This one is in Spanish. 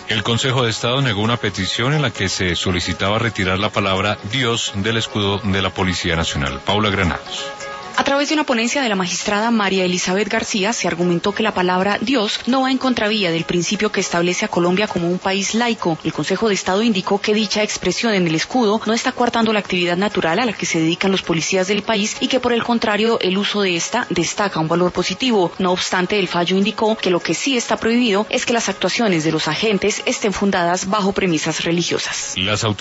El Consejo de Estado negó una petición en la que se solicitaba retirar la palabra Dios del escudo de la Policía Nacional. Paula Granados. A través de una ponencia de la magistrada María Elizabeth García se argumentó que la palabra Dios no va en contravía del principio que establece a Colombia como un país laico. El Consejo de Estado indicó que dicha expresión en el escudo no está coartando la actividad natural a la que se dedican los policías del país y que por el contrario el uso de esta destaca un valor positivo. No obstante, el fallo indicó que lo que sí está prohibido es que las actuaciones de los agentes estén fundadas bajo premisas religiosas.